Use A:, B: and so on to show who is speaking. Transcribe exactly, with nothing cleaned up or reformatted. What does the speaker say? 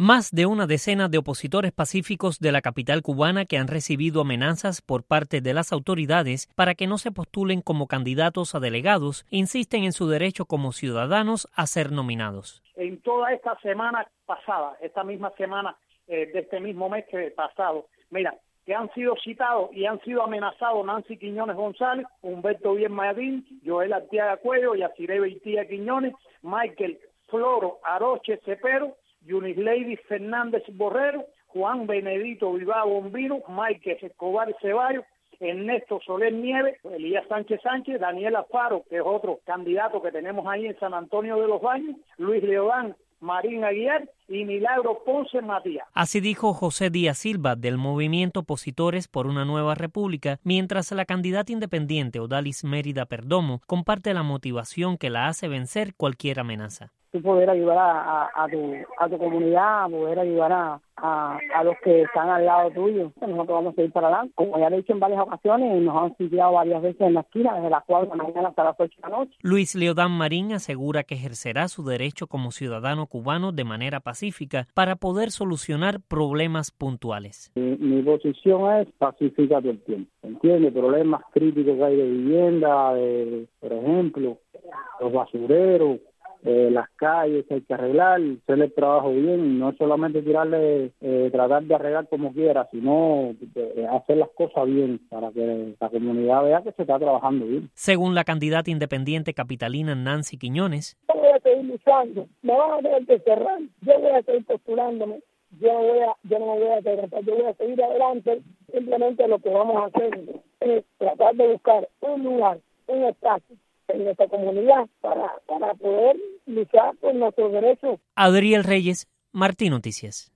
A: Más de una decena de opositores pacíficos de la capital cubana que han recibido amenazas por parte de las autoridades para que no se postulen como candidatos a delegados insisten en su derecho como ciudadanos a ser nominados.
B: En toda esta semana pasada, esta misma semana eh, de este mismo mes que pasado, mira, que han sido citados y han sido amenazados Nancy Quiñones González, Humberto Bien Mayadín, Joel Arteaga Cuello, Yaciré Beitía Quiñones, Michael Floro Aroche Cepero, Yunislady Fernández Borrero, Juan Benedito Bilbao Bombino, Michael Escobar Ceballos, Ernesto Soler Nieves, Elías Sánchez Sánchez, Daniel Alfaro, que es otro candidato que tenemos ahí en San Antonio de los Baños, Luis Leodán Marín Aguiar y Milagro Ponce Matías.
A: Así dijo José Díaz Silva del movimiento Opositores por una Nueva República, mientras la candidata independiente Odalis Mérida Perdomo comparte la motivación que la hace vencer cualquier amenaza.
C: Tú poder ayudar a, a, a, tu, a tu comunidad, poder ayudar a, a, a los que están al lado tuyo. Nosotros vamos a ir para adelante. Como ya lo he dicho en varias ocasiones, nos han sitiado varias veces en la esquina, desde las cuatro de la mañana hasta las ocho de la noche.
A: Luis Leodán Marín asegura que ejercerá su derecho como ciudadano cubano de manera pacífica para poder solucionar problemas puntuales.
D: Mi, mi posición es pacífica todo el tiempo. ¿Entiendes? Problemas críticos que hay de vivienda, de, por ejemplo, los basureros, Eh, las calles hay que arreglar, hacer el trabajo bien, no solamente tirarle, eh, tratar de arreglar como quiera, sino eh, hacer las cosas bien para que la comunidad vea que se está trabajando bien.
A: Según la candidata independiente capitalina Nancy Quiñones,
C: yo voy a seguir luchando, me van a tener que cerrar, yo voy a seguir postulándome, yo no voy a, yo no me voy a quedar, yo voy a seguir adelante. Simplemente lo que vamos a hacer es tratar de buscar un lugar, un espacio en nuestra comunidad para, para poder luchar por nuestros derechos.
A: Adriel Reyes, Martín Noticias.